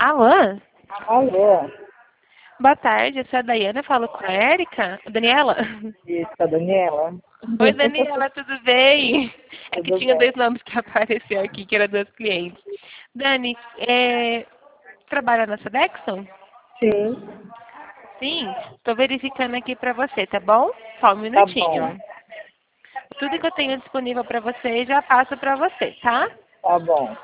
Alô? Alô, Boa tarde, eu sou a Daiana, falo com a Érica. Daniela? isso, a Daniela. Oi, Daniela, tudo bem? É que Tudo tinha bem? dois nomes que apareceram aqui, que eram dois clientes. Dani, trabalha na Sodexo? Sim, Sim, estou verificando aqui para você, tá bom? Só um tá bom, minutinho. Tudo que eu tenho disponível para você, já passo para você, tá? tá bom.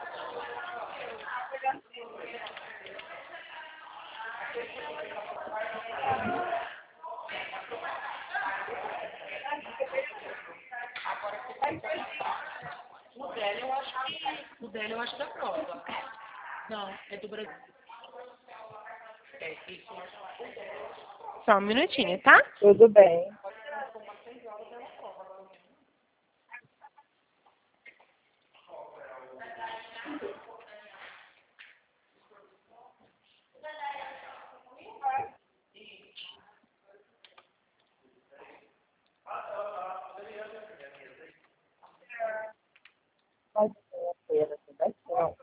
O dela eu acho da prova. Não, é do Brasil. Só um minutinho, tá? Tudo bem. Pode ser a feira, tudo bem?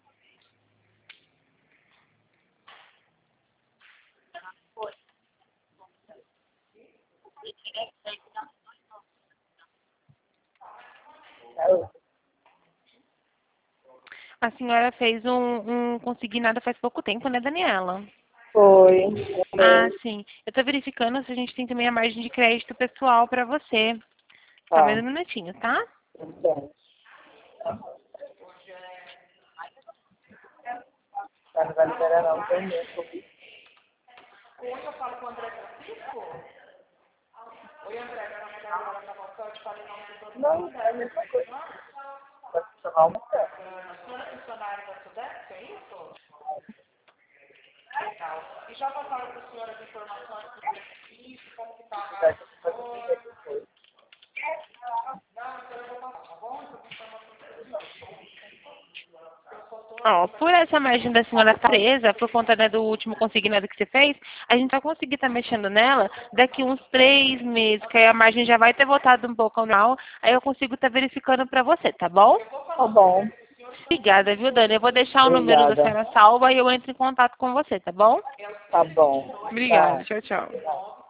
Não. A senhora fez um consignado faz pouco tempo, né, Daniela? Foi, Ah, sim. Eu estou verificando se a gente tem também a margem de crédito pessoal para você. Só mais tá, um minutinho, tá? tudo bem. Tá, não vai liberar não, tem mesmo. Não, é a mesma coisa. Vai funcionar uma coisa. Vai fazer depois. Ó, por essa margem da senhora estar presa, por conta, né, do último consignado que você fez, a gente vai conseguir estar mexendo nela daqui uns 3 meses, que aí a margem já vai ter voltado um pouco ao normal, aí eu consigo estar verificando para você, tá bom? Tá bom, Obrigada, viu, Dani? Eu vou deixar o número da obrigada. senhora salva e eu entro em contato com você, tá bom? Tá bom, Obrigada, tchau. tchau, tchau. Tchau.